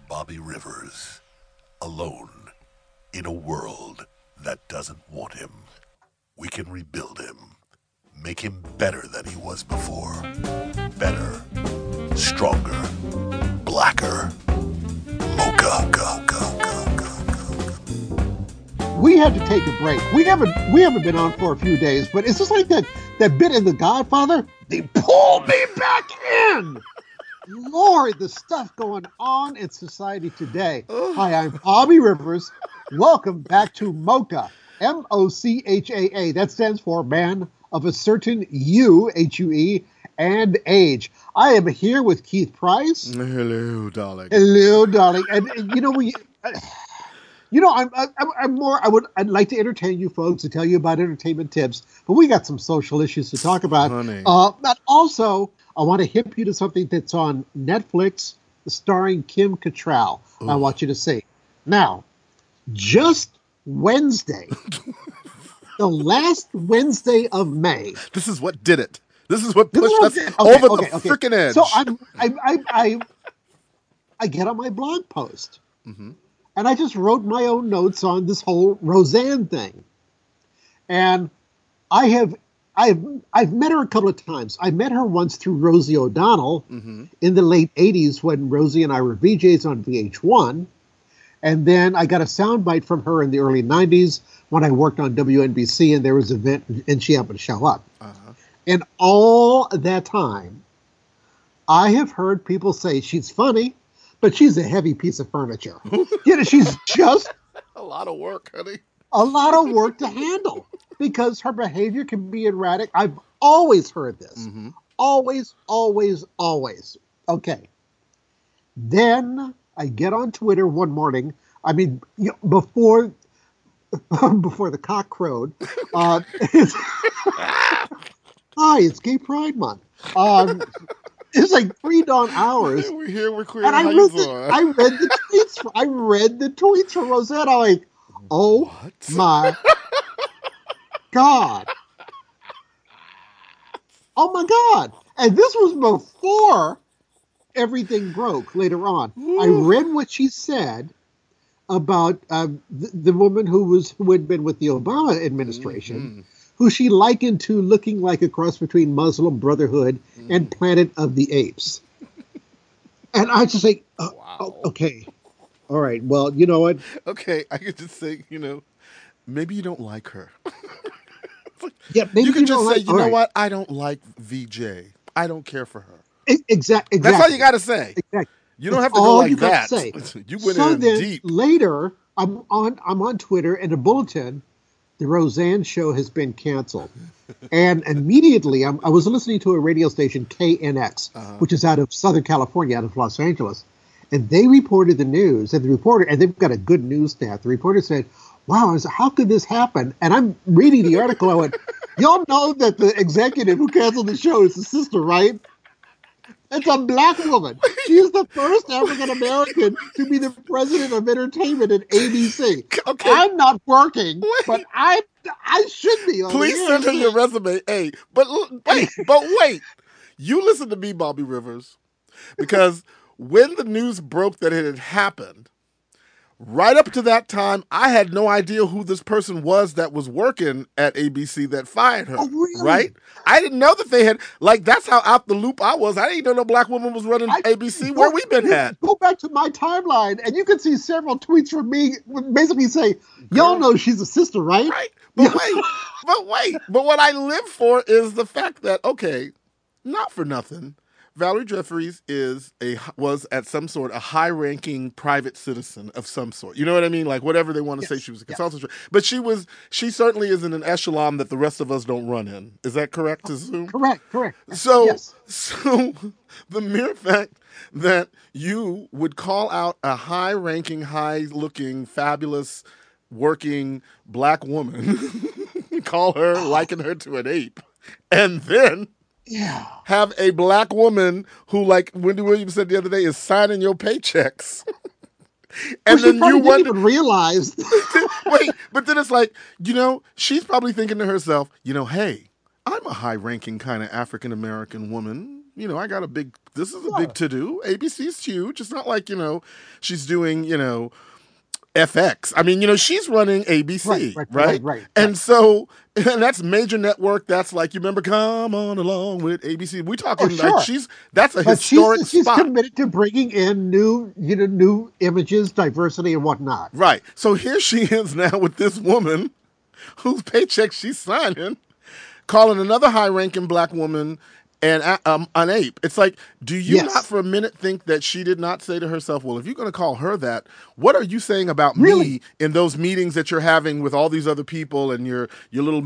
Bobby Rivers, alone in a world that doesn't want him. We can rebuild him, make him better than he was before. Better, stronger, blacker. Mocha. We had to take a break. We haven't been on for a few days, but it's just like that bit in The Godfather. They pulled me back in. Lord, the stuff going on in society today. Hi, I'm Bobby Rivers. Welcome back to Mocha, MOCHAA. That stands for Man of a Certain U, Hue, and Age. I am here with Keith Price. Hello, darling. Hello, darling. And I'd like to entertain you folks and tell you about entertainment tips, but we got some social issues to talk about. Honey. But also, I want to hip you to something that's on Netflix starring Kim Cattrall. I want you to see. Now, just Wednesday, the last Wednesday of May. This is what did it. This is what pushed us over the freaking edge. So I get on my blog post. Mm-hmm. And I just wrote my own notes on this whole Roseanne thing. And I've met her a couple of times. I met her once through Rosie O'Donnell in the late 80s when Rosie and I were VJs on VH1. And then I got a soundbite from her in the early 90s when I worked on WNBC and there was an event and she happened to show up. Uh-huh. And all that time, I have heard people say she's funny, but she's a heavy piece of furniture. She's just a lot of work, honey. A lot of work to handle because her behavior can be erratic. I've always heard this. Mm-hmm. Always. Okay. Then I get on Twitter one morning. I mean, before the cock crowed. Hi, it's Gay Pride Month. It's like pre-dawn hours. We're here. We're queer. And I read the tweets from Rosette. I'm like, oh what? My God. Oh my God. And this was before everything broke later on. I read what she said about the woman who had been with the Obama administration, who she likened to looking like a cross between Muslim Brotherhood and Planet of the Apes. And I just say, wow. Okay. All right. Well, you know what? Okay. I could just say, maybe you don't like her. Yeah, maybe you can just say, like, you know what? I don't like VJ. I don't care for her. Exactly. That's all you got to say. Exactly. You don't have to go like that. Say. You went in deep. Later, I'm on Twitter and a bulletin. The Roseanne show has been canceled. And immediately, I was listening to a radio station, KNX, which is out of Southern California, out of Los Angeles. And they reported the news. And they've got a good news staff. The reporter said, wow, how could this happen? And I'm reading the article. I went, y'all know that the executive who canceled the show is the sister, right? It's a black woman. She is the first African-American to be the president of entertainment at ABC. Okay. I'm not working, but I should be. Please send her your resume. Hey, but wait. You listen to me, Bobby Rivers, because when the news broke that it had happened, right up to that time, I had no idea who this person was that was working at ABC that fired her. Oh, really? Right? I didn't know that they had, that's how out the loop I was. I didn't know no black woman was running ABC. Where we been at? Go back to my timeline, and you can see several tweets from me basically say, y'all know she's a sister, right? Right. But wait. But what I live for is the fact that, okay, not for nothing, Valerie Jeffries was at some sort a high-ranking private citizen of some sort. You know what I mean? Like whatever they want to say, she was a consultant. Yes. But she certainly is in an echelon that the rest of us don't run in. Is that correct to assume? Correct. So the mere fact that you would call out a high-ranking, high-looking, fabulous, working black woman, liken her to an ape, and then have a black woman who, like Wendy Williams said the other day, is signing your paychecks. And then you didn't even realize. Wait, but then it's like, she's probably thinking to herself, hey, I'm a high-ranking kind of African-American woman. I got this is a Yeah. big to do. ABC's huge. It's not like, she's doing, FX. I mean, she's running ABC, right? And so, and that's major network. That's like, you remember, come on along with ABC. We talking like Sure. that's a But historic she's spot. committed to bringing in new images, diversity, and whatnot. Right. So here she is now with this woman whose paycheck she's signing, calling another high-ranking black woman an ape. It's like, do you Yes. not for a minute think that she did not say to herself, well, if you're going to call her that, what are you saying about Really? me in those meetings that you're having with all these other people and your little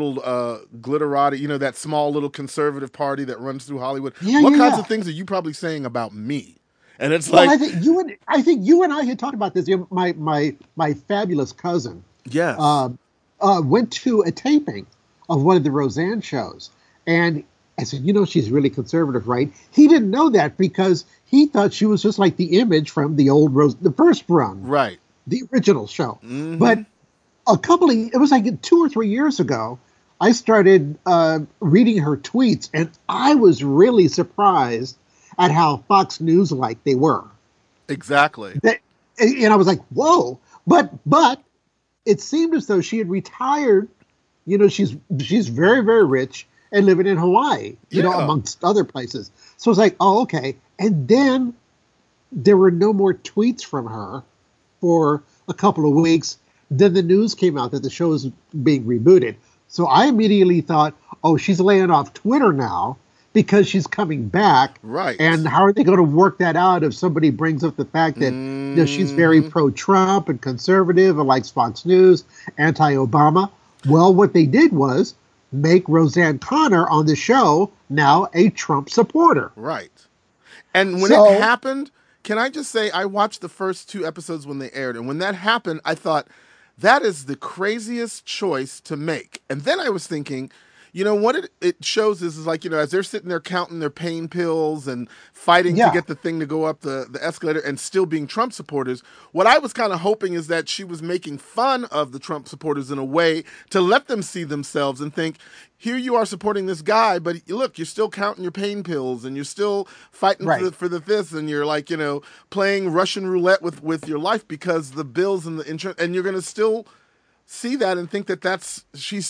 glitterati, that small little conservative party that runs through Hollywood? Yeah, What yeah, kinds yeah. of things are you probably saying about me? And it's Well, like, I think you and I had talked about this. My fabulous cousin yes. went to a taping of one of the Roseanne shows, and I said, she's really conservative, right? He didn't know that because he thought she was just like the image from the first run, Right. the original show. Mhm. But it was like 2 or 3 years ago, I started reading her tweets, and I was really surprised at how Fox News-like they were. Exactly. And I was like, whoa. But it seemed as though she had retired. She's very, very rich and living in Hawaii, Yeah. amongst other places. So it's like, oh, okay. And then there were no more tweets from her for a couple of weeks. Then the news came out that the show is being rebooted. So I immediately thought, oh, she's laying off Twitter now because she's coming back. Right. And how are they going to work that out if somebody brings up the fact that she's very pro-Trump and conservative and likes Fox News, anti-Obama? Well, what they did was make Roseanne Connor on the show now a Trump supporter. Right. And when So- it happened, can I just say, I watched the first 2 episodes when they aired. And when that happened, I thought, that is the craziest choice to make. And then I was thinking, what it shows is like, as they're sitting there counting their pain pills and fighting to Yeah. get the thing to go up the escalator and still being Trump supporters, what I was kind of hoping is that she was making fun of the Trump supporters in a way to let them see themselves and think, here you are supporting this guy, but look, you're still counting your pain pills and you're still fighting Right. for the this, and you're like, playing Russian roulette with your life because the bills and the insurance, and you're going to still see that and think that that's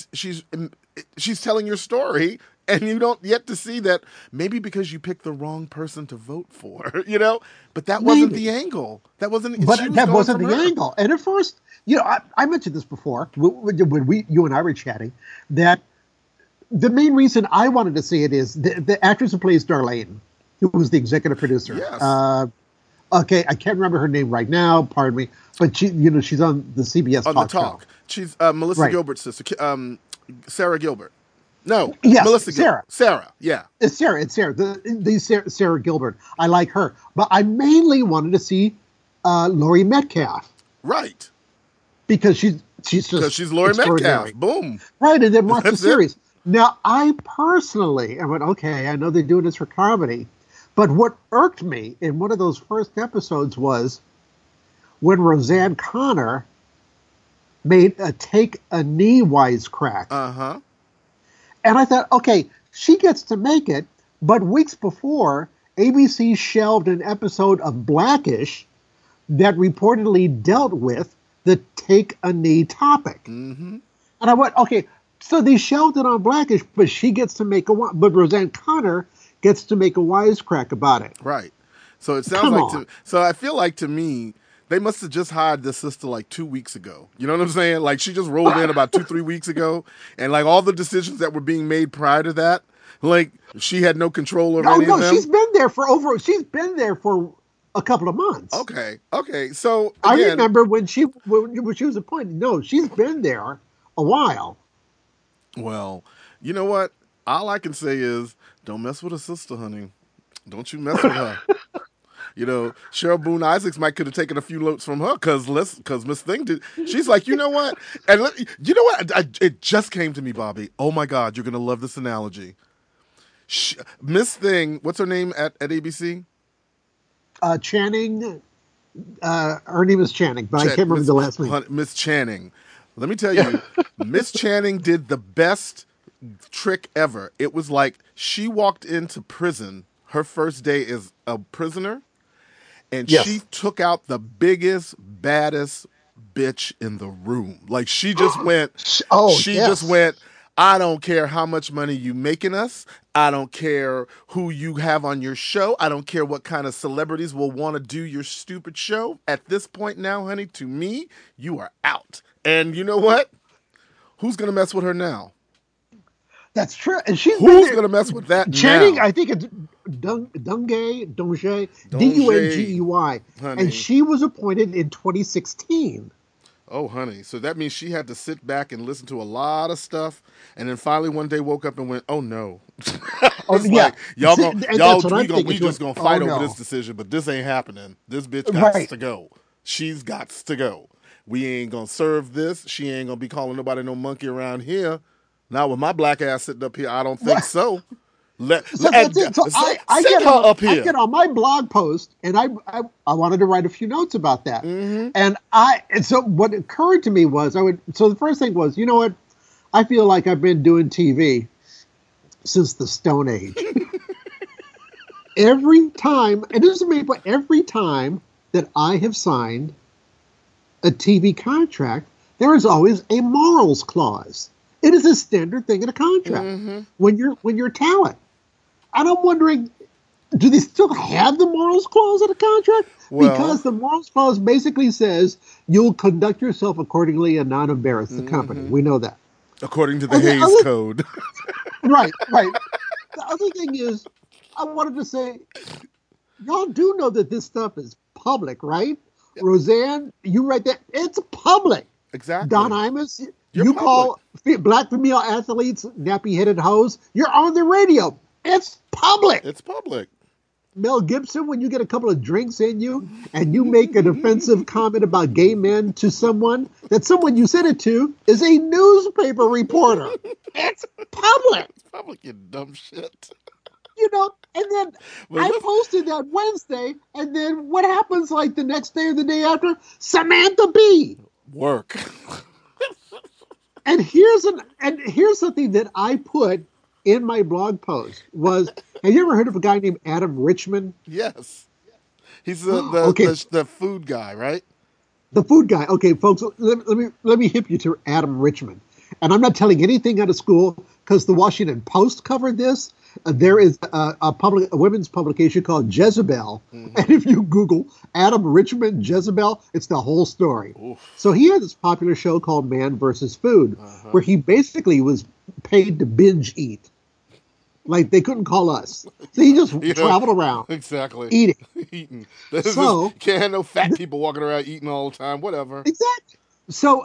she's telling your story, and you don't yet to see that maybe because you picked the wrong person to vote for, but that wasn't Maybe. the angle. That wasn't. But she was that going wasn't from the her. angle. And at first, I mentioned this before when you and I were chatting, that the main reason I wanted to see it is the actress who plays Darlene, who was the executive producer. Yes. Okay, I can't remember her name right now. Pardon me, but she's on the CBS On talk the talk, show. she's Melissa Right. Gilbert's sister, Sarah Gilbert. No, Yes, Melissa Sarah. Gilbert. Sarah, yeah. It's Sarah. Sarah Gilbert. I like her, but I mainly wanted to see Laurie Metcalf Right. because she's just Because she's Laurie extraordinary. Metcalf. Boom. Right, and then watch the That's it. series. Now, I personally, I went, okay, I know they're doing this for comedy, but what irked me in one of those first episodes was when Roseanne Connor made a take a knee wisecrack. Uh-huh. And I thought, okay, she gets to make it, but weeks before, ABC shelved an episode of Blackish that reportedly dealt with the take a knee topic. Mm-hmm. And I went, okay, so they shelved it on Blackish, but she gets to make but Roseanne Connor gets to make a wisecrack about it. Right. So it sounds Come like on. so I feel like to me, they must have just hired this sister like 2 weeks ago. You know what I'm saying? Like she just rolled in about 2-3 weeks ago, and like all the decisions that were being made prior to that, like she had no control over any of them. She's been there for a couple of months. Okay. So I again, remember when she was appointed. No, she's been there a while. well, you know what? All I can say is, don't mess with a sister, honey. Don't you mess with her. Cheryl Boone Isaacs might could have taken a few notes from her because Miss Thing did. She's like, you know what? And you know what? It just came to me, Bobby. Oh my God, you're gonna love this analogy. Miss Thing, what's her name at ABC? Channing. Her name is Channing, but I can't remember the last name. Miss Channing. Let me tell you, Miss Channing did the best trick ever. It was like she walked into prison her first day as a prisoner, and she Yes. took out the biggest, baddest bitch in the room. Like she just went, Oh, she just yes. went, I don't care how much money you making us. I don't care who you have on your show. I don't care what kind of celebrities will want to do your stupid show. At this point now, honey, to me, you are out. And you know what? Who's going to mess with her now? That's true. And she's been Who's there going to mess with that chanting, now? I think it's Dungey, Donjay, Dungey. And honey. she was appointed in 2016. Oh, honey. So that means she had to sit back and listen to a lot of stuff, and then finally one day woke up and went, "Oh no!" Oh, It's yeah. like y'all See, gonna, and y'all that's what I'm thinking, we too. just gonna fight Oh, over no. this decision, but this ain't happening. This bitch got Right. to go. She's got to go. We ain't gonna serve this. She ain't gonna be calling nobody no monkey around here. Not with my black ass sitting up here. I don't think so. So that's it. So Send her up I here. get on my blog post, and I wanted to write a few notes about that. Mm-hmm. And so what occurred to me was so the first thing was, you know what? I feel like I've been doing TV since the Stone Age. Every time, and this is me, but every time that I have signed a TV contract, there is always a morals clause. It is a standard thing in a contract when you're talent. And I'm wondering, do they still have the morals clause in a contract? Well- Because the morals clause basically says you'll conduct yourself accordingly and not embarrass the company. We know that. According to the And the Hays other- Code. Right. The other thing is, I wanted to say, y'all do know that this stuff is public, right? Roseanne, you write that. It's public. Exactly. Don Imus, You're you public. call black female athletes nappy-headed hoes. You're on the radio. It's public. It's public. Mel Gibson, when you get a couple of drinks in you and you make an offensive comment about gay men to someone, that someone you said it to is a newspaper reporter. It's public. It's public, you dumb shit. You know, and then Well, I let's- posted that Wednesday, and then what happens like the next day or the day after? Samantha Bee. Work. And here's something that I put in my blog post was, have you ever heard of a guy named Adam Richman? Yes. He's the Okay. the food guy, right? The food guy. Okay, folks, let me hip you to Adam Richman. And I'm not telling anything out of school because the Washington Post covered this. There is a women's publication called Jezebel. And if you Google Adam Richman, Jezebel, it's the whole story. Oof. So he had this popular show called Man versus Food, where he basically was paid to binge eat. Like they couldn't call us. So he just Yeah. traveled around Exactly. eating. Eating. So- Can't have no fat people walking around eating all the time. Whatever. Exactly. So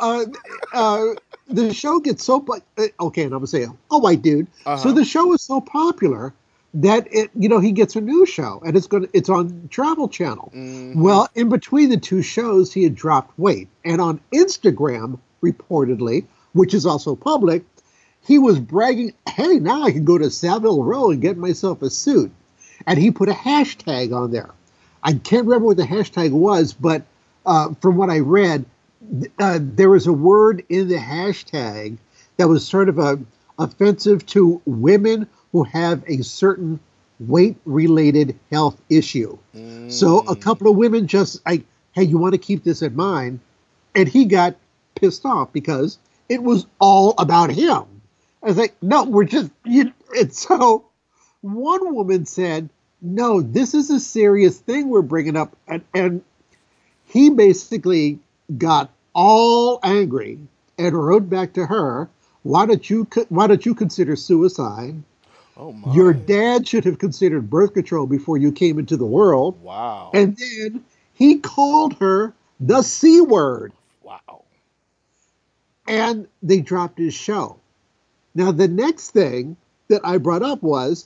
the show gets so okay, and I'm gonna say a white dude. So the show is so popular that he gets a new show, and it's on Travel Channel. Well, in between the two shows, he had dropped weight, and on Instagram, reportedly, which is also public, he was bragging, "Hey, now I can go to Savile Row and get myself a suit," and he put a hashtag on there. I can't remember what the hashtag was, but from what I read, there was a word in the hashtag that was sort of offensive to women who have a certain weight-related health issue. So a couple of women just like, hey, you want to keep this in mind? And he got pissed off because it was all about him. I was like, no, we're just, it's so one woman said, no, this is a serious thing we're bringing up. And he basically got all angry and wrote back to her, why don't you consider suicide? Oh my. Your dad should have considered birth control before you came into the world. Wow. And then he called her the C word. Wow. And they dropped his show. Now, the next thing that I brought up was,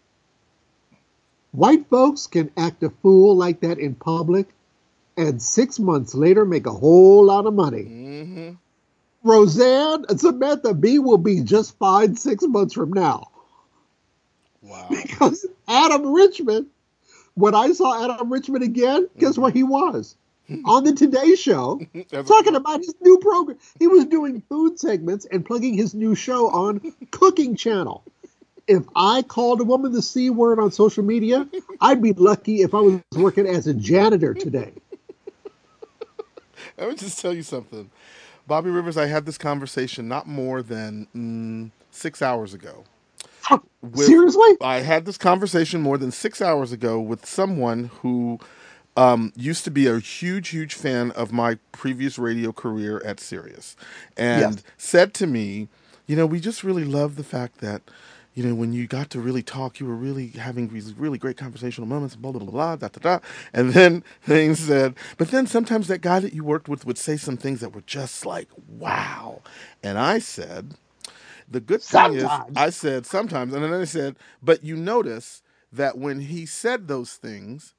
white folks can act a fool like that in public and 6 months later make a whole lot of money. Mm-hmm. Roseanne and Samantha Bee will be just fine 6 months from now. Wow. Because Adam Richman, when I saw Adam Richman again, guess where he was? on the Today Show talking about his new program. He was doing food segments and plugging his new show on Cooking Channel. If I called a woman the C word on social media, I'd be lucky if I was working as a janitor today. Let me just tell you something. Bobby Rivers, I had this conversation not more than 6 hours ago. Seriously? I had this conversation more than 6 hours ago with someone who used to be a huge, huge fan of my previous radio career at Sirius, and said to me, we just really love the fact that, when you got to really talk, you were really having these really great conversational moments, blah, blah, blah, blah, da, da, da. And then things said, but then sometimes that guy that you worked with would say some things that were just like, wow. And I said, the good thing is, I said sometimes, and then I said, but you notice that when he said those things,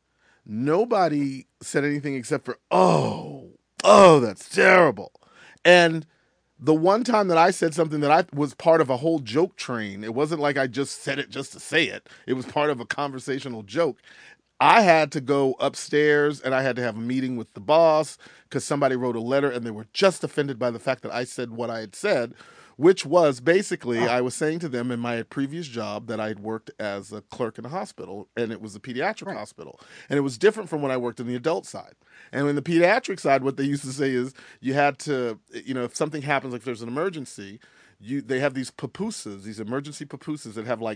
nobody said anything except for, oh, that's terrible. And the one time that I said something that I was part of a whole joke train, it wasn't like I just said it just to say it. It was part of a conversational joke. I had to go upstairs and I had to have a meeting with the boss because somebody wrote a letter and they were just offended by the fact that I said what I had said, which was basically I was saying to them in my previous job that I had worked as a clerk in a hospital, and it was a pediatric hospital. And it was different from when I worked on the adult side. And in the pediatric side, what they used to say is you had to, if something happens, like if there's an emergency, they have these papooses, these emergency papooses that have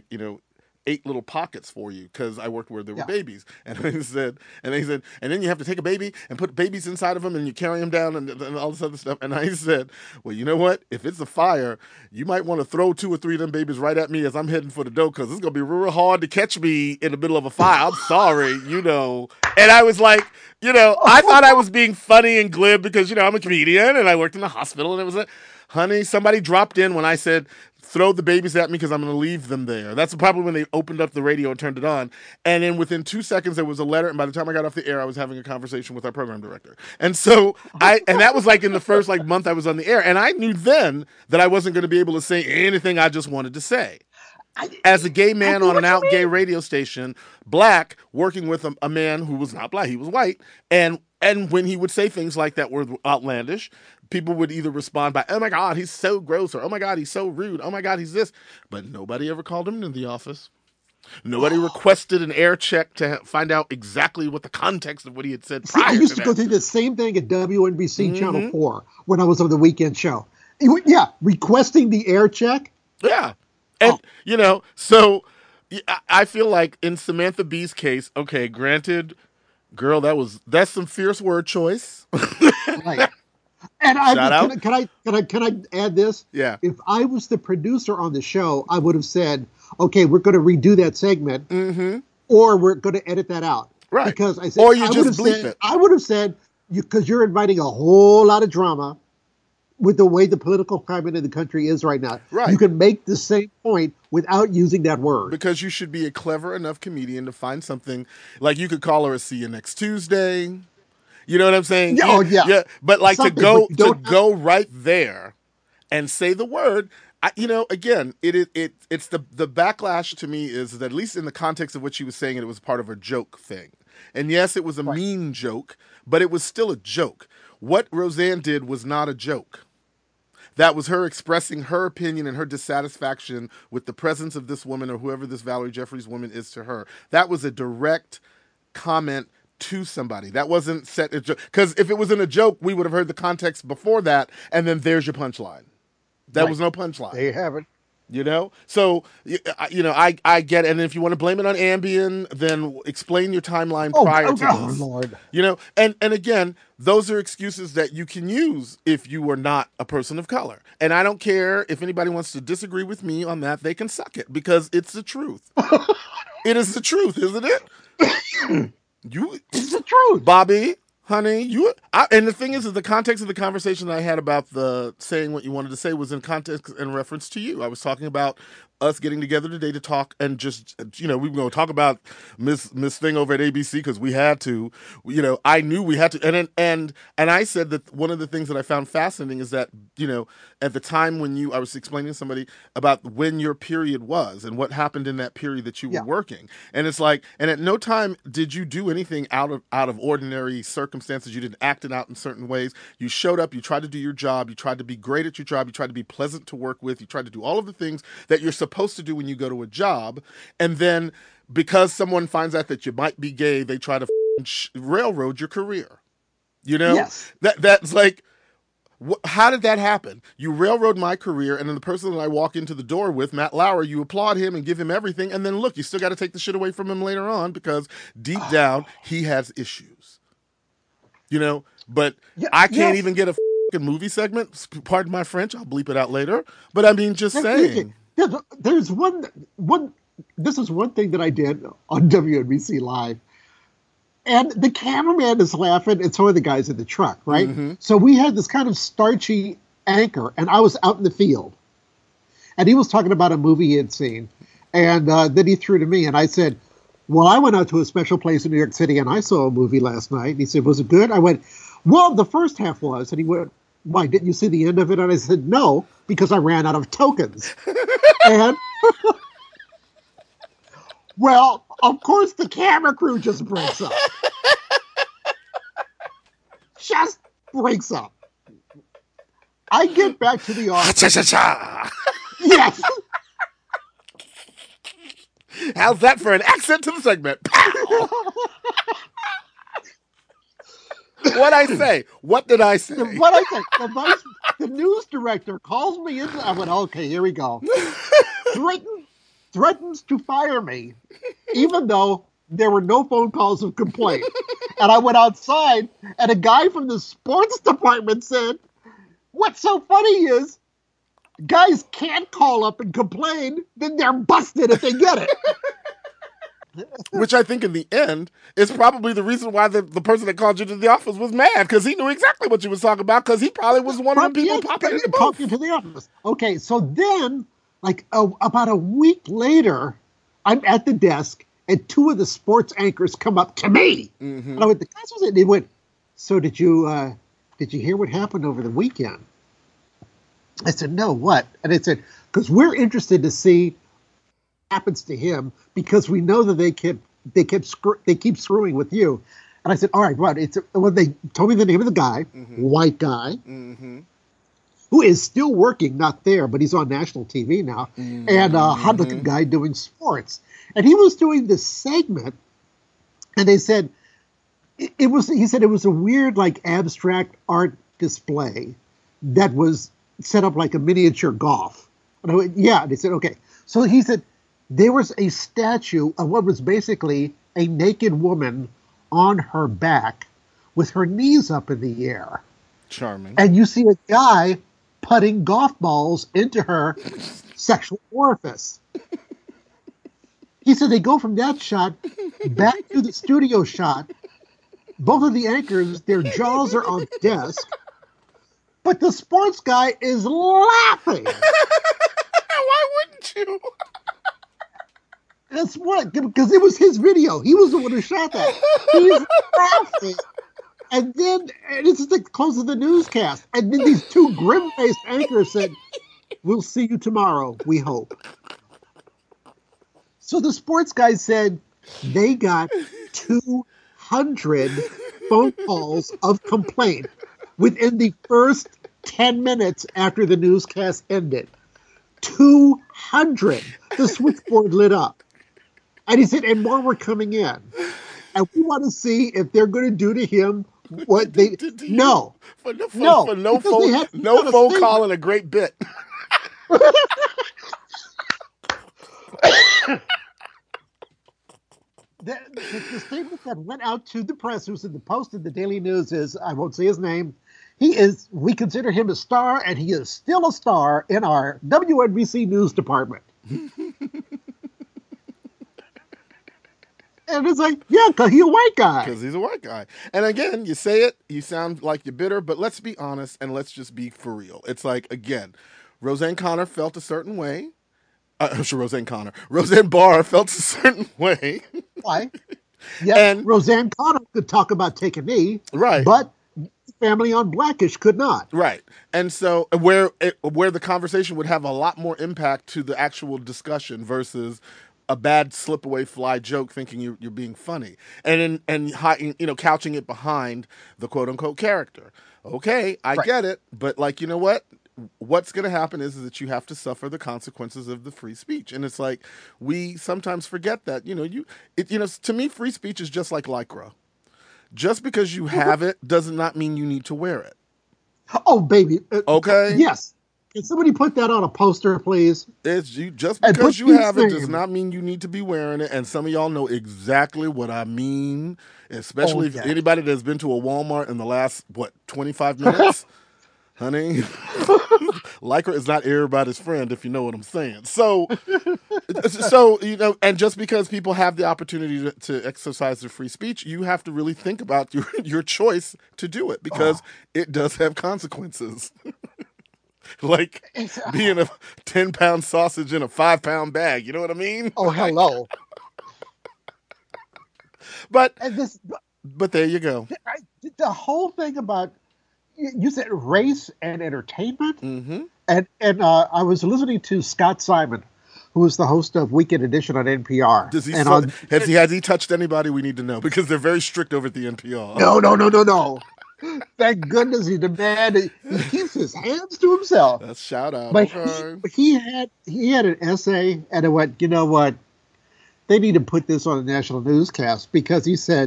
8 little pockets for you because I worked where there were babies. And they said, and then you have to take a baby and put babies inside of them and you carry them down and all this other stuff. And I said, well, you know what? If it's a fire, you might want to throw 2 or 3 of them babies right at me as I'm heading for the door because it's going to be real hard to catch me in the middle of a fire. I'm sorry, And I was like, I thought I was being funny and glib because, I'm a comedian and I worked in the hospital and it was honey, somebody dropped in when I said, throw the babies at me because I'm going to leave them there. That's probably when they opened up the radio and turned it on. And then within 2 seconds, there was a letter. And by the time I got off the air, I was having a conversation with our program director. And so and that was in the first month I was on the air. And I knew then that I wasn't going to be able to say anything I just wanted to say. As a gay man on an out gay radio station, black, working with a man who was not black, he was white. And when he would say things like that were outlandish, people would either respond by, oh my God, he's so gross, or oh my God, he's so rude, oh my God, he's this. But nobody ever called him into the office. Nobody requested an air check to find out exactly what the context of what he had said prior to that. I used to go through the same thing at WNBC Channel 4 when I was on the weekend show. Yeah, requesting the air check. Yeah. And, so I feel like in Samantha Bee's case, okay, granted, girl, that's some fierce word choice. Right. And can I add this? Yeah. If I was the producer on the show, I would have said, okay, we're going to redo that segment, or we're going to edit that out. Right. Because I said, or you just bleep it. I would have said, because you're inviting a whole lot of drama with the way the political climate in the country is right now. Right. You can make the same point without using that word. Because you should be a clever enough comedian to find something, like you could call her a see you next Tuesday. You know what I'm saying? Yeah. But something, to go right there and say the word, again, it's the backlash to me is that at least in the context of what she was saying, it was part of a joke thing. And yes, it was a mean joke, but it was still a joke. What Roseanne did was not a joke. That was her expressing her opinion and her dissatisfaction with the presence of this woman or whoever this Valerie Jeffries woman is to her. That was a direct comment to somebody. That wasn't set because if it was in a joke, we would have heard the context before that, and then there's your punchline. That was no punchline. There you have it. So I get it. And if you want to blame it on Ambien, then explain your timeline prior to this. Oh Lord. And again, those are excuses that you can use if you are not a person of color. And I don't care if anybody wants to disagree with me on that, they can suck it because it's the truth. It is the truth, isn't it? It's the truth, Bobby. Honey, and the thing is the context of the conversation that I had about the saying what you wanted to say was in context and reference to you. I was talking about us getting together today to talk and just, we were going to talk about Miss Thing over at ABC because we had to, I knew we had to. And I said that one of the things that I found fascinating is that, at the time when I was explaining to somebody about when your period was and what happened in that period that you were working. And it's like, and at no time did you do anything out of ordinary circumstances. circumstances. You didn't act it out in certain ways. You showed up. You tried to do your job. You tried to be great at your job. You tried to be pleasant to work with. You tried to do all of the things that you're supposed to do when you go to a job. And then because someone finds out that you might be gay, they try to railroad your career. You know? Yes. That's like, how did that happen? You railroad my career, and then the person that I walk into the door with, Matt Lauer, you applaud him and give him everything, and then look, you still got to take the shit away from him later on because deep down, he has issues. You know? But I can't even get a movie segment. Pardon my French, I'll bleep it out later. But I mean, just saying. There's one. This is one thing that I did on WNBC Live. And the cameraman is laughing, and so are the guys in the truck, right? Mm-hmm. So we had this kind of starchy anchor, and I was out in the field. And he was talking about a movie he had seen. And then he threw to me, and I said, well, I went out to a special place in New York City, and I saw a movie last night. And he said, was it good? I went, well, the first half was. And he went, why, didn't you see the end of it? And I said, no, because I ran out of tokens. And... well, of course, the camera crew just breaks up. Just breaks up. I get back to the office. Cha-cha-cha. Yes. How's that for an accent to the segment? What'd I say? What did I say? What I said. The news director calls me in. I went, okay, here we go. Threatens to fire me, even though there were no phone calls of complaint. And I went outside, and a guy from the sports department said, what's so funny is guys can't call up and complain, then they're busted if they get it. Which I think in the end is probably the reason why the person that called you to the office was mad, because he knew exactly what you was talking about, because he probably was one of the people popping in the booth. Talking to the office. Okay, so then... like about a week later, I'm at the desk, and two of the sports anchors come up to me. Mm-hmm. And I went, the guys was it? And they went, so did you hear what happened over the weekend? I said, no, what? And they said, because we're interested to see what happens to him, because we know that they keep screwing with you. And I said, all right, what? They told me the name of the guy, mm-hmm. White guy. Mm-hmm. Who is still working, not there, but he's on national TV now, mm-hmm. and a hot-looking guy doing sports. And he was doing this segment, and they said, he said it was a weird, like, abstract art display that was set up like a miniature golf. And I went, yeah, and they said, okay. So he said, there was a statue of what was basically a naked woman on her back with her knees up in the air. Charming. And you see a guy putting golf balls into her sexual orifice. He said they go from that shot back to the studio shot. Both of the anchors, their jaws are on the desk, but the sports guy is laughing. Why wouldn't you? That's what, because it was his video. He was the one who shot that. He's laughing. And then, this is the close of the newscast. And then these two grim-faced anchors said, we'll see you tomorrow, we hope. So the sports guy said they got 200 phone calls of complaint within the first 10 minutes after the newscast ended. 200. The switchboard lit up. And he said, and more were coming in. And we want to see if they're going to do to him what they no for no phone call and a great bit. The statement that went out to the press, who's in the Post and the Daily News, is, I won't say his name, we consider him a star, and he is still a star in our WNBC news department. And it's like, yeah, because he's a white guy. Because he's a white guy. And again, you say it, you sound like you're bitter, but let's be honest and let's just be for real. It's like, again, Roseanne Connor felt a certain way. Roseanne Barr felt a certain way. Why? Yes, and Roseanne Connor could talk about Take a Knee. Right. But Family on Blackish could not. Right. And so where the conversation would have a lot more impact to the actual discussion versus a bad slip away fly joke thinking you're being funny and couching it behind the quote unquote character. Okay, I Right. get it, but like, you know what? What's going to happen is that you have to suffer the consequences of the free speech. And it's like we sometimes forget that, to me free speech is just like Lycra. Just because you have it does not mean you need to wear it. Oh, baby. Okay? Yes. Can somebody put that on a poster, please? It's you just And because put you these have it does names. not mean you need to be wearing it. And some of y'all know exactly what I mean, Oh, especially if yes. anybody that's been to a Walmart in the last 25 minutes, honey. Lycra is not everybody's friend, if you know what I'm saying. So and just because people have the opportunity to exercise their free speech, you have to really think about your choice to do it because it does have consequences. Like It's, being a 10-pound sausage in a 5-pound bag. You know what I mean? oh, hello. But And this, there you go. the whole thing about, you said race and entertainment. Mm-hmm. And I was listening to Scott Simon, who is the host of Weekend Edition on NPR. Has he touched anybody we need to know? Because they're very strict over at the NPR. No. Thank goodness he's the man. He keeps his hands to himself. That's shout out. But Okay. he had an essay, and I went, you know what? They need to put this on a national newscast, because he said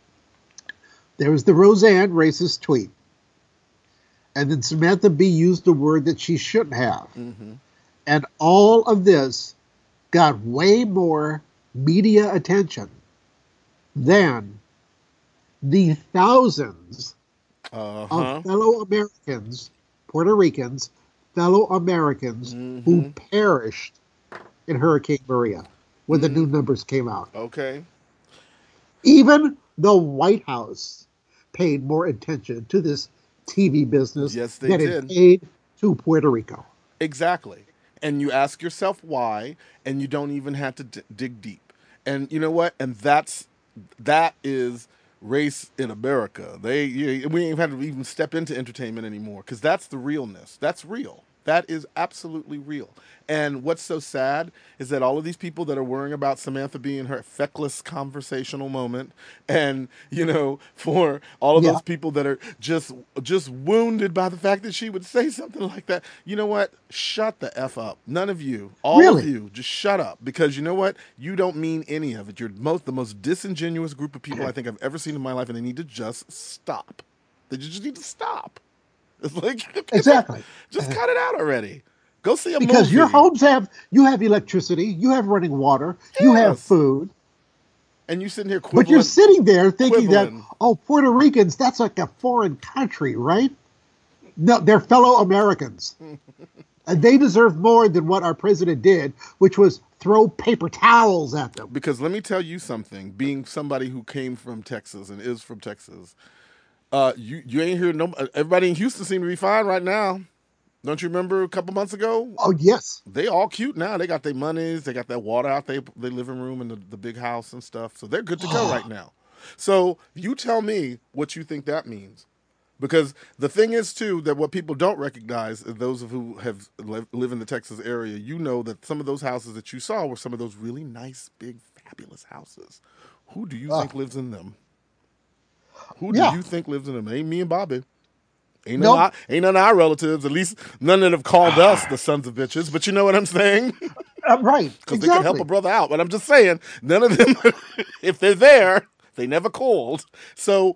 there was the Roseanne racist tweet, and then Samantha Bee used a word that she shouldn't have, and all of this got way more media attention than the thousands of fellow Americans, Puerto Ricans, fellow Americans who perished in Hurricane Maria when the new numbers came out. Okay. Even the White House paid more attention to this TV business than it paid to Puerto Rico. Exactly. And you ask yourself why, and you don't even have to dig deep. And you know what? And that is race in America. We ain't had to even step into entertainment anymore, because that's the realness. That's real. That is absolutely real. And what's so sad is that all of these people that are worrying about Samantha being her feckless conversational moment, and for all of those people that are just wounded by the fact that she would say something like that, you know what? Shut the F up. None of you, all of you, just shut up, because you know what? You don't mean any of it. You're the most disingenuous group of people I think I've ever seen in my life, and they need to just stop. They just need to stop. It's like, exactly. Just cut it out already. Go see a movie. Because your homes have electricity, you have running water, you have food. And you're sitting here But you're sitting there thinking that, Puerto Ricans, that's like a foreign country, right? No, they're fellow Americans. And they deserve more than what our president did, which was throw paper towels at them. Because let me tell you something, being somebody who came from Texas and is from Texas, you ain't hear everybody in Houston seem to be fine right now. Don't you remember a couple months ago? Oh, yes. They all cute now. They got their monies. They got that water out their living room and the big house and stuff. So they're good to go right now. So you tell me what you think that means. Because the thing is, too, that what people don't recognize, those of who have live in the Texas area, you know that some of those houses that you saw were some of those really nice, big, fabulous houses. Who do you think lives in them? Who do you think lives in them? Ain't me and Bobby. Ain't none of our relatives, at least none that have called us the sons of bitches. But you know what I'm saying? Right. Because they can help a brother out. But I'm just saying, none of them, if they're there, they never called. So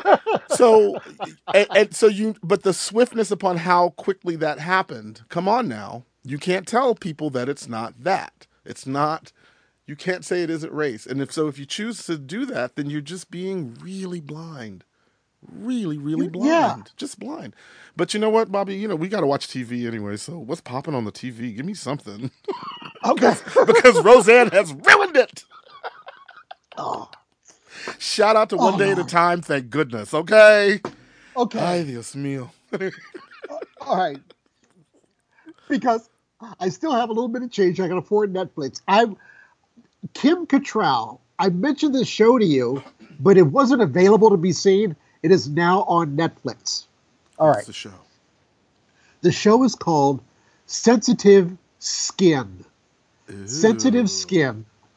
but the swiftness upon how quickly that happened, come on now. You can't tell people that it's not that. It's not, you can't say it isn't race. And if you choose to do that, then you're just being really blind. Really, really blind. Yeah. Just blind. But you know what, Bobby? We got to watch TV anyway, so what's popping on the TV? Give me something. Okay. because Roseanne has ruined it. Oh. Shout out to One Day at a Time, thank goodness, okay? Okay. Ay, Dios mío. All right. Because I still have a little bit of change. I can afford Netflix. Kim Cattrall, I mentioned this show to you, but it wasn't available to be seen. It is now on Netflix. All right. What's the show? The show is called Sensitive Skin. Ew. Sensitive Skin.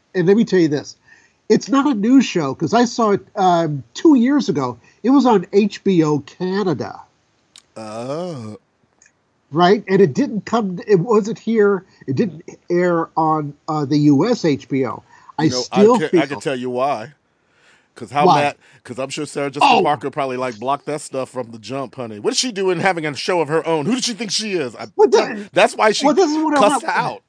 and let me tell you this. It's not a news show because I saw it 2 years ago. It was on HBO Canada. Oh. Right? And it wasn't here. It didn't air on the US HBO. I can tell you why. Because Why? Because I'm sure Sarah Jessica Oh, Parker probably blocked that stuff from the jump, honey. What is she doing having a show of her own? Who does she think she is? That's why she this is what I cussed want. out.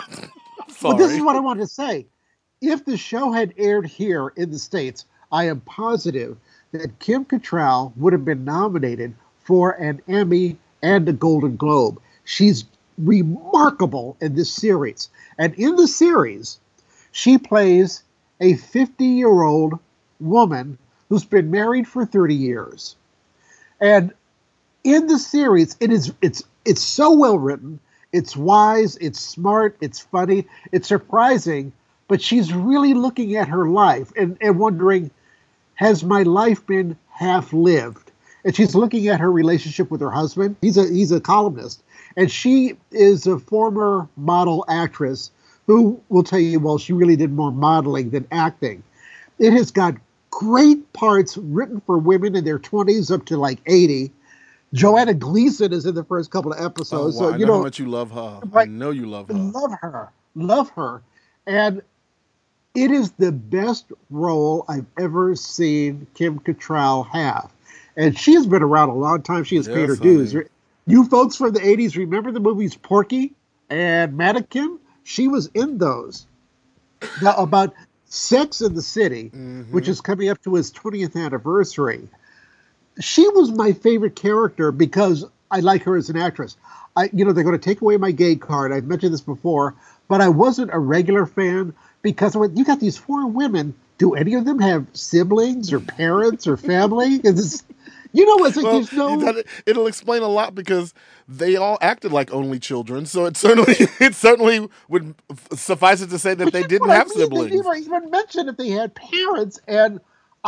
Well, this is Sorry. what I wanted to say. If the show had aired here in the States, I am positive that Kim Cattrall would have been nominated for an Emmy and a Golden Globe. She's remarkable in this series. And in the series, she plays a 50-year-old woman who's been married for 30 years. And in the series, it's so well written, it's wise, it's smart, it's funny, it's surprising, but she's really looking at her life and wondering, has my life been half lived? And she's looking at her relationship with her husband. He's a columnist. And she is a former model actress who will tell you, well, she really did more modeling than acting. It has got great parts written for women in their 20s up to like 80. Joanna Gleason is in the first couple of episodes. Oh, wow. So, I know how much you love her. I right, know you love her. love her. And it is the best role I've ever seen Kim Cattrall have. And she has been around a long time. She has paid her dues. Honey. You folks from the 80s remember the movies Porky and Mannequin? She was in those. Now, about Sex in the City, which is coming up to its 20th anniversary, she was my favorite character because I like her as an actress. They're going to take away my gay card. I've mentioned this before, but I wasn't a regular fan because you got these four women. Do any of them have siblings or parents or family? It's like Well, there's no. it'll explain a lot because they all acted like only children. So it certainly would suffice it to say that But they that's didn't what I have mean. They siblings. never even mentioned if they had parents. And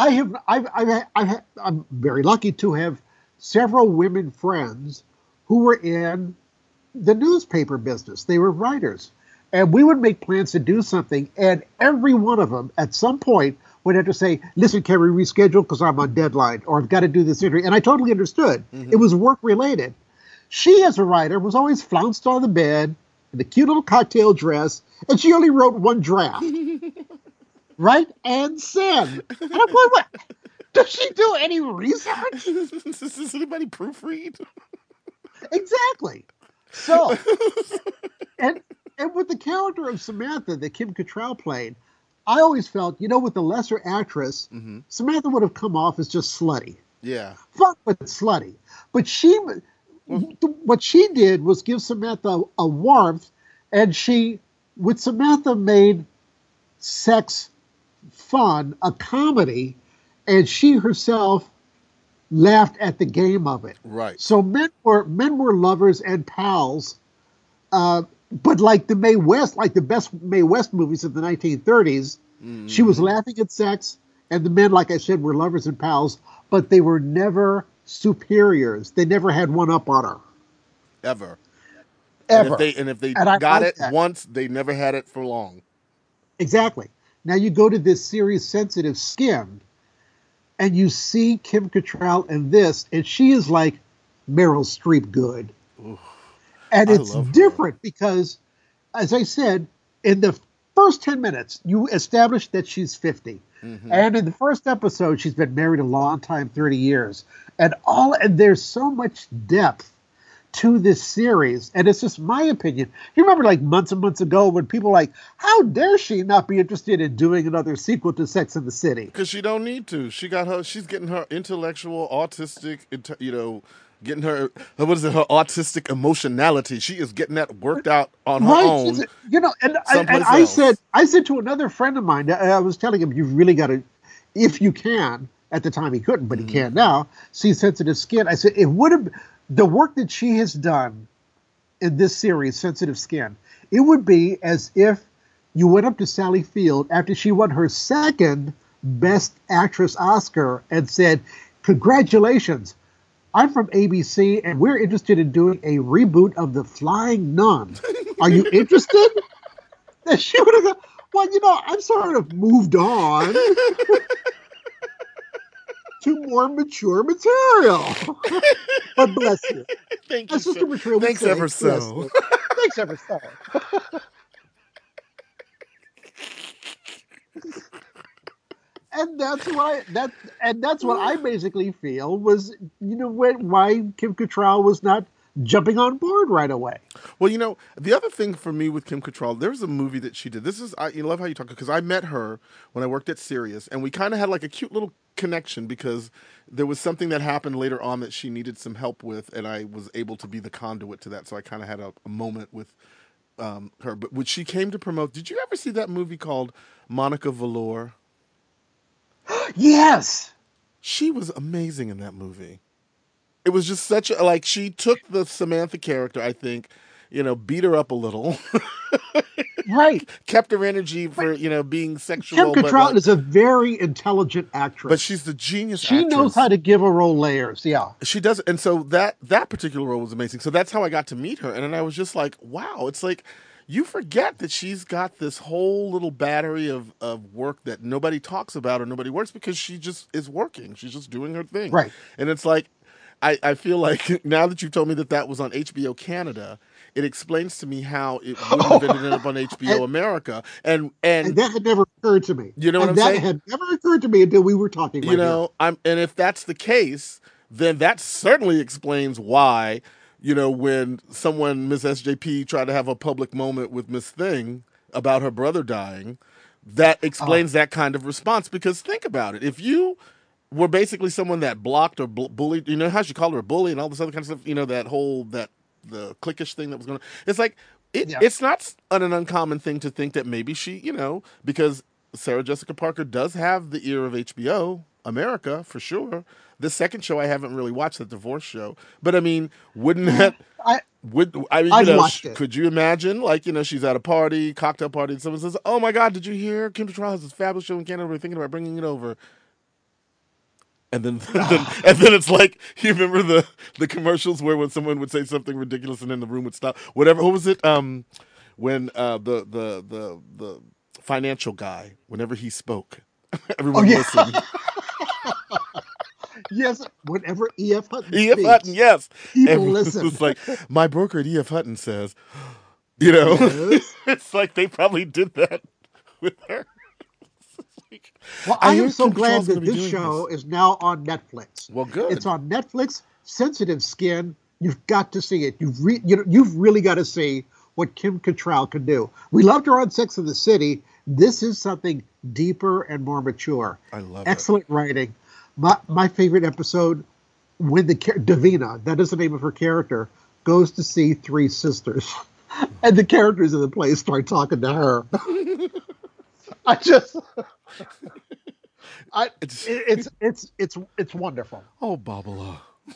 I'm very lucky to have several women friends who were in the newspaper business. They were writers. And we would make plans to do something. And every one of them at some point would have to say, listen, can we reschedule because I'm on deadline or I've got to do this interview. And I totally understood. It was work related. She, as a writer, was always flounced on the bed in a cute little cocktail dress. And she only wrote one draft. Right? And send. And I'm going, what? Does she do any research? Does anybody proofread? Exactly. So, and with the character of Samantha that Kim Cattrall played, I always felt, with the lesser actress, Samantha would have come off as just slutty. Yeah. Fun, but slutty. But what she did was give Samantha a warmth, and with Samantha made sex fun, a comedy, and she herself laughed at the game of it. Right. So men were lovers and pals, but like the Mae West, like the best Mae West movies of the 1930s, she was laughing at sex, and the men, like I said, were lovers and pals, but they were never superiors. They never had one up on her. Ever. Ever. And if they I got like it that. once, they never had it for long. Exactly. Now you go to this series, Sensitive Skin, and you see Kim Cattrall in this, and she is like Meryl Streep good. Oof, and I it's love her. different because, as I said, in the first 10 minutes, you establish that she's 50. And in the first episode, she's been married a long time, 30 years. And there's so much depth to this series. And it's just my opinion. You remember like months and months ago when people were like, how dare she not be interested in doing another sequel to Sex and the City? Because she don't need to. She's getting her intellectual, autistic, getting her autistic emotionality. She is getting that worked out on her own. I said to another friend of mine, I was telling him, you've really got to, if you can, at the time he couldn't, but he can now, see Sensitive Skin. I said, it would have, the work that she has done in this series, Sensitive Skin, it would be as if you went up to Sally Field after she won her second Best Actress Oscar and said, congratulations, I'm from ABC and we're interested in doing a reboot of The Flying Nun. Are you interested? And she would have gone, Well, I've sort of moved on to more mature material. But bless you. Thank you, As Sister sir. Mature would Thanks say, ever bless so. you. Thanks ever so. And that's what I basically feel was, why Kim Cattrall was not jumping on board right away. Well, the other thing for me with Kim Cattrall, there's a movie that she did. You love how you talk, because I met her when I worked at Sirius, and we kind of had like a cute little connection because there was something that happened later on that she needed some help with, and I was able to be the conduit to that. So I kind of had a moment with her. But when she came to promote, did you ever see that movie called Monica Velour? Yes. She was amazing in that movie. It was just she took the Samantha character, I think, beat her up a little, Right. kept her energy for, being Kim sexual, Cattrall is a very intelligent actress. but she's the genius She actress. knows how to give a role layers. Yeah. She does. And so that particular role was amazing. So that's how I got to meet her. And then I was just like, wow, it's like, you forget that she's got this whole little battery of work that nobody talks about or nobody works, because she just is working. She's just doing her thing. Right. And it's like, I feel like now that you've told me that was on HBO Canada, it explains to me how it wouldn't have ended up on HBO America. And that had never occurred to me. You know what I'm saying? saying? That had never occurred to me until we were talking right here. And if that's the case, then that certainly explains why, when someone, Miss SJP, tried to have a public moment with Miss Thing about her brother dying, that explains that kind of response. Because think about it. If you were basically someone that blocked or bullied, how she called her a bully and all this other kind of stuff, the cliquish thing that was going on. It's like, it's not an uncommon thing to think that maybe she, because Sarah Jessica Parker does have the ear of HBO America, for sure. The second show I haven't really watched, the divorce show. But I mean, wouldn't that... watched it. Could you imagine, she's at a party, cocktail party, and someone says, "Oh my God, did you hear? Kim Cattrall has this fabulous show in Canada. We're thinking about bringing it over." And then it's like, you remember the commercials where when someone would say something ridiculous and then the room would stop. Whatever. What was it? When the financial guy, whenever he spoke, everyone listened. Yes, whenever E.F. Hutton E.F. Hutton, yes. People listen. It's like, my broker at E.F. Hutton says, yes. It's like they probably did that with her. Well, I am so glad that this show is now on Netflix. Well, good. It's on Netflix. Sensitive Skin. You've got to see it. You've really got to see what Kim Cattrall can do. We loved her on Sex and the City. This is something deeper and more mature. I love Excellent writing. My favorite episode, when Davina, that is the name of her character, goes to see three sisters, and the characters in the play start talking to her. It's wonderful. Oh, Babala.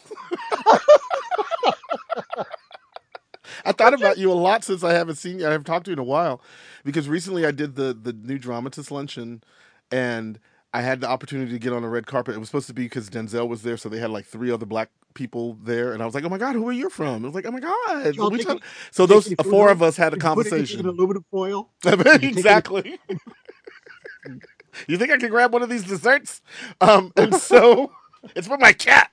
I thought about you a lot since I haven't seen you. I haven't talked to you in a while, because recently I did the new Dramatist luncheon, and I had the opportunity to get on the red carpet. It was supposed to be because Denzel was there, so they had like 3 other black people there, and I was like, "Oh my God, who are you from?" I was like, "Oh my God!" So those 4 of us had a conversation. In aluminum foil. Exactly. You think I can grab one of these desserts? And so it's for my cat.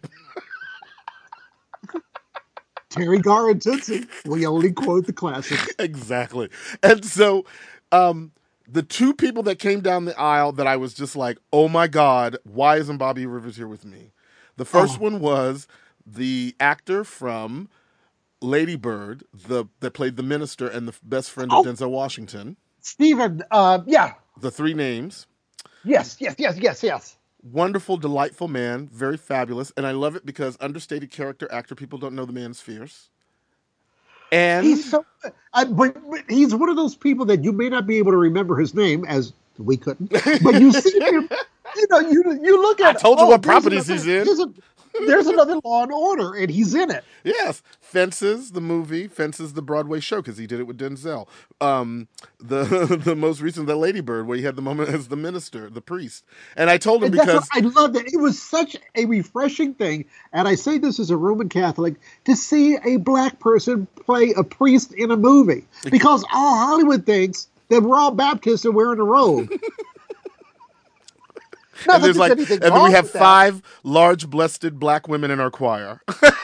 Terry Garr and Tootsie. We only quote the classics. Exactly. And so the 2 people that came down the aisle that I was just like, oh my God, why isn't Bobby Rivers here with me? The first one was the actor from Lady Bird, that played the minister and the best friend of Denzel Washington. Stephen, yeah. The 3 names. Yes. Wonderful, delightful man, very fabulous, and I love it because understated character actor. People don't know the man's fierce, and he's but he's one of those people that you may not be able to remember his name, as we couldn't, but you see him. You look at. I told you what properties he's in. There's another Law and Order, and he's in it. Yes, Fences, the movie, Fences, the Broadway show, because he did it with Denzel. The most recent, The Lady Bird, where he had the moment as the minister, the priest. And I told him because I love that. It was such a refreshing thing, and I say this as a Roman Catholic, to see a black person play a priest in a movie, because all Hollywood thinks They were all Baptists and wearing a robe. Not And that there's like, anything and then wrong we have with that. 5 large, blessed black women in our choir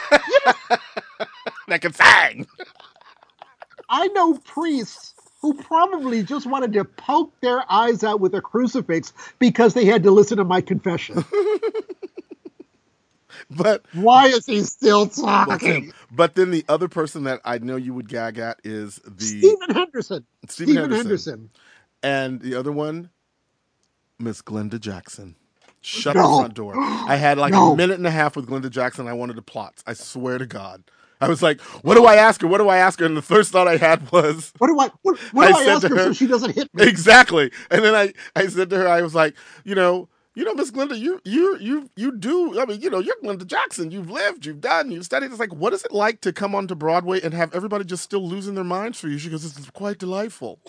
that can sing. I know priests who probably just wanted to poke their eyes out with a crucifix because they had to listen to my confession. But Why is he still well, talking? Tim, but then the other person that I know you would gag at is the Stephen Henderson. Stephen Henderson. And the other one, Miss Glenda Jackson. Shut the front door. I had like a minute and a half with Glenda Jackson. I wanted to plot. I swear to God. I was like, what do I ask her? What do I ask her? And the first thought I had was, what do I ask her so she doesn't hit me? Exactly. And then I said to her, I was like, you know, Miss Glenda, you do. I mean, you're Glenda Jackson. You've lived, you've done, you've studied. It's like, what is it like to come onto Broadway and have everybody just still losing their minds for you? She goes, this is quite delightful.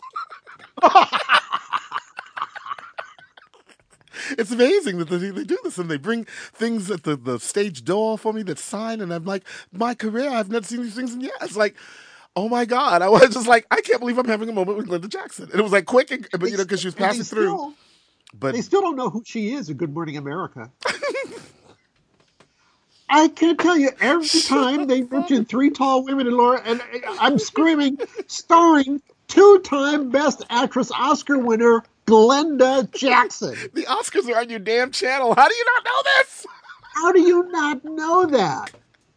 It's amazing that they do this and they bring things at the stage door for me that sign, and I'm like, my career, I've never seen these things in years. It's like, oh my God. I was just like, I can't believe I'm having a moment with Glenda Jackson. And it was like quick, but because she was passing through. But they still don't know who she is in Good Morning America. I can tell you, every time they mention 3 tall women and Laura, and I'm screaming, starring 2-time Best Actress Oscar winner Glenda Jackson. The Oscars are on your damn channel. How do you not know this? How do you not know that?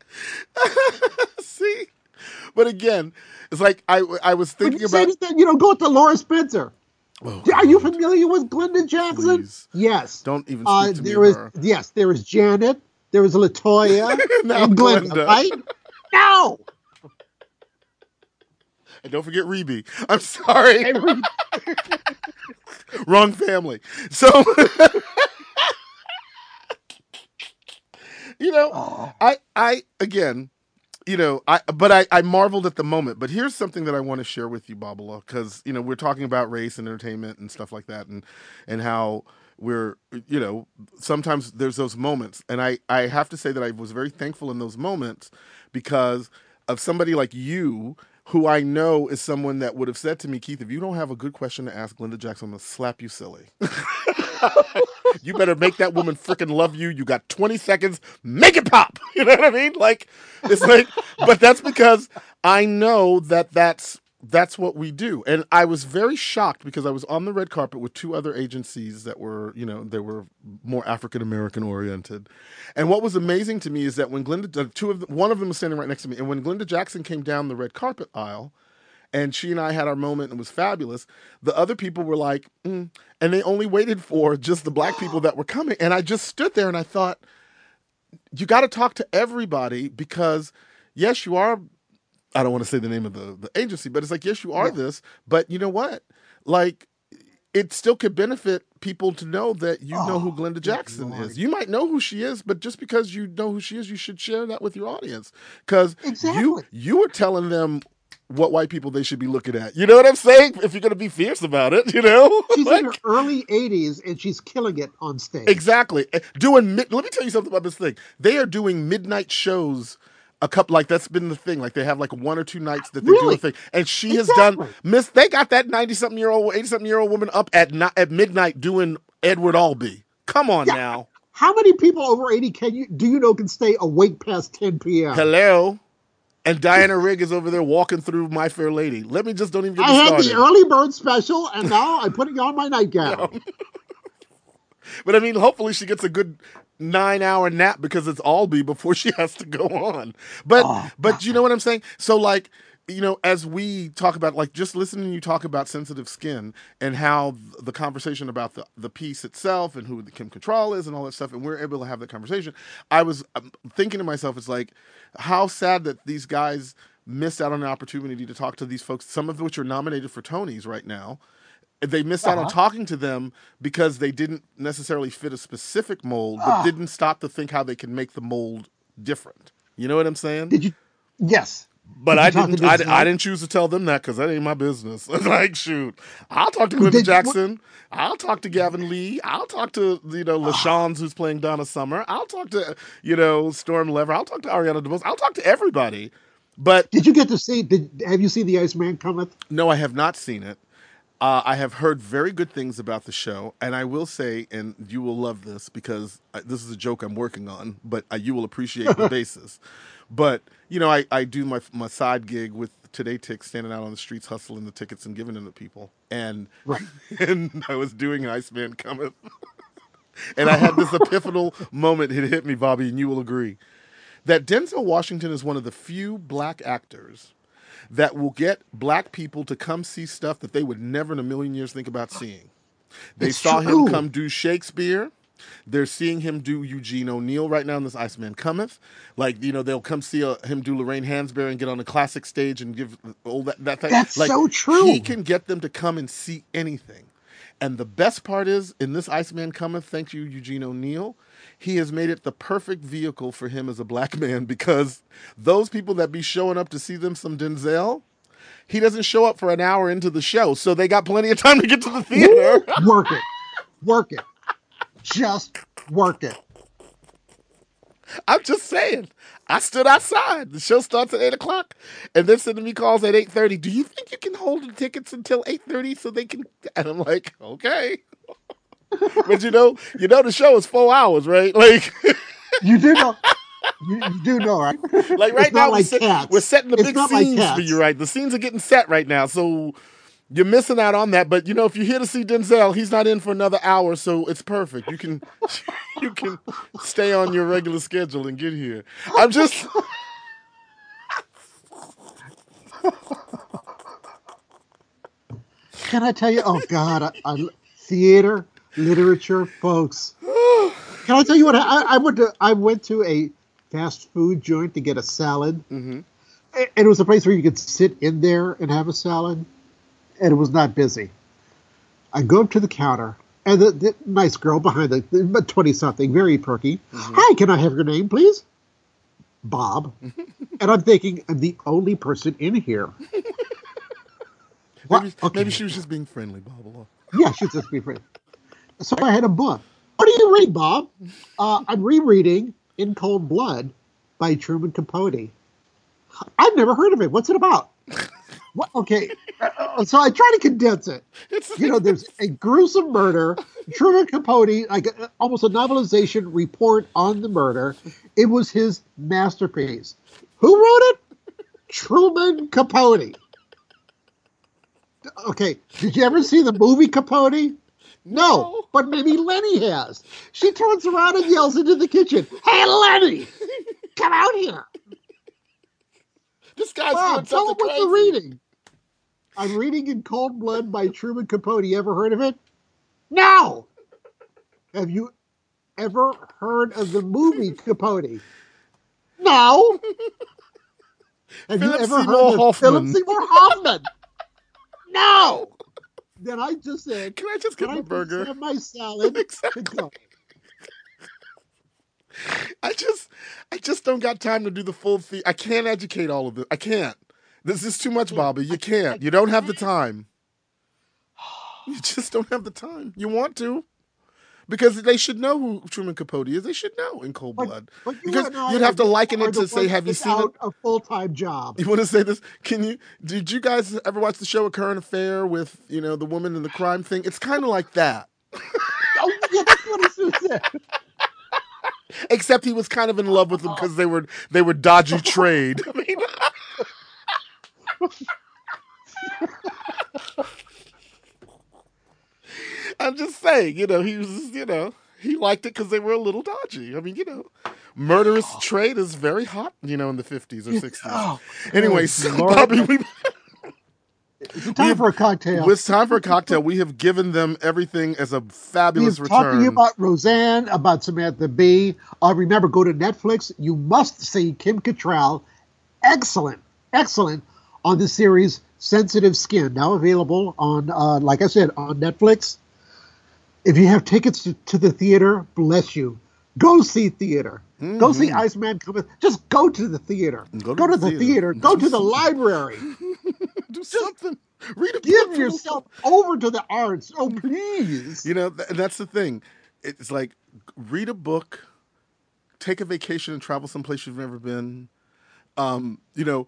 See? But again, it's like I was thinking about... go with the Laura Spencer. Oh, are you familiar with Glenda Jackson? Please. Yes. Don't even speak to me of her. Yes, there was Janet, there was LaToya, and Glenda, right? No! And don't forget Rebe. I'm sorry. Wrong family. So, I again, I marveled at the moment. But here's something that I want to share with you, Babala, because, we're talking about race and entertainment and stuff like that, and how we're, sometimes there's those moments. And I have to say that I was very thankful in those moments because of somebody like you, who I know is someone that would have said to me, Keith, if you don't have a good question to ask Glenda Jackson, I'm going to slap you silly. You better make that woman freaking love you. You got 20 seconds. Make it pop. You know what I mean? Like, it's like, but that's because I know that's what we do. And I was very shocked because I was on the red carpet with 2 other agencies that were, they were more African-American oriented. And what was amazing to me is that when one of them was standing right next to me. And when Glenda Jackson came down the red carpet aisle and she and I had our moment and it was fabulous, the other people were like, and they only waited for just the black people that were coming. And I just stood there and I thought, you got to talk to everybody because yes, you are, I don't want to say the name of the agency, but it's like, yes, you are this, but you know what? Like, it still could benefit people to know that you know who Glenda Jackson is. You might know who she is, but just because you know who she is, you should share that with your audience. Because you were telling them what white people they should be looking at. You know what I'm saying? If you're going to be fierce about it, She's in her early 80s, and she's killing it on stage. Exactly. Let me tell you something about this thing. They are doing midnight shows. A couple, like that's been the thing. Like they have like 1 or 2 nights that they do a thing, and she has done. They got that 90-something-year-old, 80-something-year-old woman up at midnight doing Edward Albee. Come on now. How many people over 80 do you know can stay awake past 10 p.m.? Hello. And Diana Rigg is over there walking through My Fair Lady. Don't even get me started. I had the early bird special, and now I'm putting on my nightgown. But I mean, hopefully she gets a good 9-hour nap because it's Albee before she has to go on. But you know what I'm saying? So like, as we talk about, like just listening to you talk about sensitive skin and how the conversation about the piece itself and who Kim Cattrall is and all that stuff, and we're able to have that conversation. I was thinking to myself, it's like, how sad that these guys missed out on an opportunity to talk to these folks, some of which are nominated for Tonys right now. They missed out on talking to them because they didn't necessarily fit a specific mold, but didn't stop to think how they can make the mold different. You know what I'm saying? Did you? Yes. But I didn't choose to tell them that because that ain't my business. Like, shoot, I'll talk to Glenda Jackson. I'll talk to Gavin Lee. I'll talk to, LaShawns, who's playing Donna Summer. I'll talk to, Storm Lever. I'll talk to Ariana DeBose. I'll talk to everybody. But did you get to see, have you seen The Iceman Cometh? No, I have not seen it. I have heard very good things about the show, and I will say, and you will love this because this is a joke I'm working on, but you will appreciate the basis. But I do my side gig with Today Tick, standing out on the streets, hustling the tickets and giving them to people, and Right. and I was doing Iceman Cometh, and I had this epiphanal moment. It hit me, Bobby, and you will agree that Denzel Washington is one of the few black actors that will get black people to come see stuff that they would never in a million years think about seeing. They It's saw him true. come do Shakespeare. They're seeing him do Eugene O'Neill right now in this Iceman Cometh. Like, they'll come see him do Lorraine Hansberry and get on the classic stage and give all that thing. That's like, so true. He can get them to come and see anything. And the best part is, in this Iceman Cometh, thank you, Eugene O'Neill, he has made it the perfect vehicle for him as a black man, because those people that be showing up to see them some Denzel, he doesn't show up for an hour into the show, so they got plenty of time to get to the theater. Work it. Work it. Just work it. I'm just saying. I stood outside. The show starts at 8 o'clock, and they're sending me calls at 8:30. Do you think you can hold the tickets until 8:30 so they can? And I'm like, okay. But the show is 4 hours, right? Like, You do know. You do know, right? like right It's now not like Cats. we're setting the It's big not like scenes for Cats. you, right? The scenes are getting set right now, so you're missing out on that. But if you're here to see Denzel, he's not in for another hour, so it's perfect. You can stay on your regular schedule and get here. I'm just. Can I tell you? Oh God, theater, literature, folks. Can I tell you what? I went to a fast food joint to get a salad, and it was a place where you could sit in there and have a salad, and it was not busy. I go up to the counter, and the nice girl behind the 20-something, very perky. Hi, can I have your name, please? Bob. And I'm thinking, I'm the only person in here. Maybe she was just being friendly, blah, blah, blah. Yeah, she's just being friendly. So I had a book. What do you read, Bob? I'm rereading In Cold Blood by Truman Capote. I've never heard of it. What's it about? What? Okay, so I try to condense it. There's a gruesome murder. Truman Capote, almost a novelization report on the murder. It was his masterpiece. Who wrote it? Truman Capote. Okay, did you ever see the movie Capote? No, but maybe Lenny has. She turns around and yells into the kitchen, "Hey, Lenny, come out here." This guy's Bob, doing tell him something what you're crazy. reading. I'm reading In Cold Blood by Truman Capote. You ever heard of it? No. Have you ever heard of the movie Capote? No. Have Philip you ever Seymour heard of Hoffman. Philip Seymour Hoffman? No. Then I just said, Can I just get "Can my I please burger?" have my salad?" Exactly. To go. I just don't got time to do the full thing. I can't educate all of this. I can't. This is too much, Bobby. You can't. You don't have the time. You just don't have the time. You want to. Because they should know who Truman Capote is. They should know In Cold Blood. But you Because and I you'd have to are liken the it to say, ones have you seen it? without a full-time job? You want to say this? Did you guys ever watch the show A Current Affair with, the woman and the crime thing? It's kind of like that. Oh, yeah, that's what it said. Except he was kind of in love with them because they were dodgy trade. I mean, I'm just saying, he was, he liked it because they were a little dodgy. I mean, murderous trade is very hot, in the 50s or 60s. Oh, anyway, good so Lord. Bobby, It's time for a cocktail. it's time for a cocktail. We have given them everything as a We've fabulous talked to you return. about Roseanne, about Samantha Bee. Remember, go to Netflix. You must see Kim Cattrall. Excellent on the series Sensitive Skin, now available on, like I said, on Netflix. If you have tickets to the theater, bless you. Go see theater. Go see Iceman Cometh. Just go to the theater. Go to the theater. Go to the library. Do something. Read a book. Give yourself over to the arts. Oh, please. That's the thing. It's like, read a book, take a vacation and travel someplace you've never been.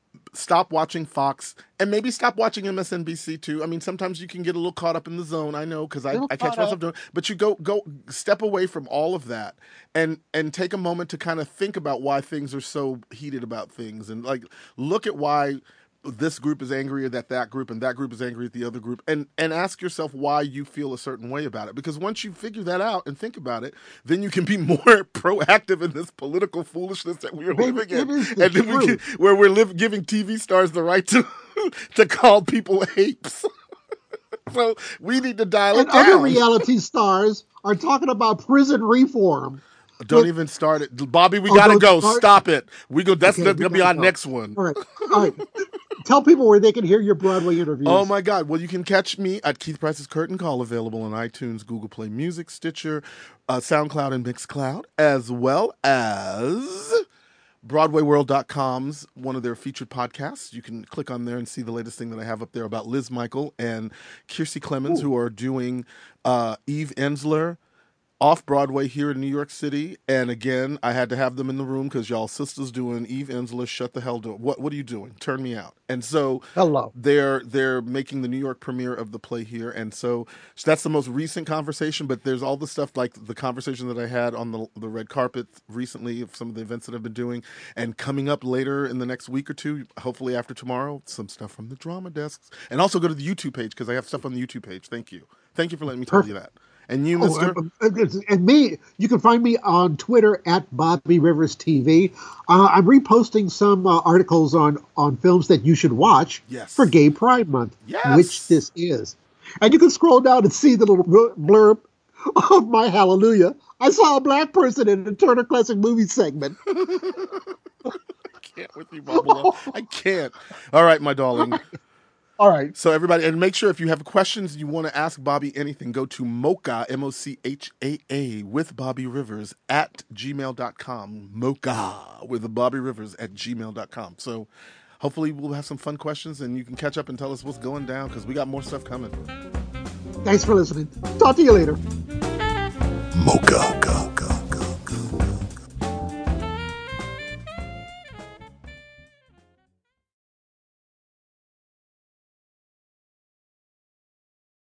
stop watching Fox and maybe stop watching MSNBC too. I mean, sometimes you can get a little caught up in the zone. I know because I catch myself doing. But you go step away from all of that and take a moment to kind of think about why things are so heated about things, and like look at why this group is angry at that group and that group is angry at the other group, and ask yourself why you feel a certain way about it. Because once you figure that out and think about it, then you can be more proactive in this political foolishness that we are living in, and then where we're giving TV stars the right to to call people apes. So we need to dial it down. And other reality stars are talking about prison reform. Don't even start it, Bobby. We gotta go. Stop it. We go. That's gonna be our next one. All right. Tell people where they can hear your Broadway interviews. Oh my God! Well, you can catch me at Keith Price's Curtain Call, available on iTunes, Google Play Music, Stitcher, SoundCloud, and Mixcloud, as well as BroadwayWorld.com's one of their featured podcasts. You can click on there and see the latest thing that I have up there about Liz Michael and Kiersey Clemens, who are doing Eve Ensler off Broadway here in New York City. And again, I had to have them in the room because y'all sisters doing Eve Ensler, Shut the Hell Door. What are you doing? Turn me out. And so they're making the New York premiere of the play here. And so that's the most recent conversation, but there's all the stuff like the conversation that I had on the red carpet recently of some of the events that I've been doing. And coming up later in the next week or two, hopefully after tomorrow, some stuff from the drama desks. And also go to the YouTube page because I have stuff on the YouTube page. Thank you. Thank you for letting me tell you that. And you, Mister? And me, you can find me on Twitter at Bobby Rivers TV. I'm reposting some articles on films that you should watch for Gay Pride Month, which this is. And you can scroll down and see the little blurb of my hallelujah. I saw a black person in the Turner Classic Movie segment. I can't with you, Bubba. I can't. All right, my darling. All right. So everybody, and make sure if you have questions, you want to ask Bobby anything, go to Mocha, MOCHAA, with Bobby Rivers at gmail.com. Mocha with Bobby Rivers at gmail.com. So hopefully we'll have some fun questions and you can catch up and tell us what's going down because we got more stuff coming. Thanks for listening. Talk to you later. Mocha.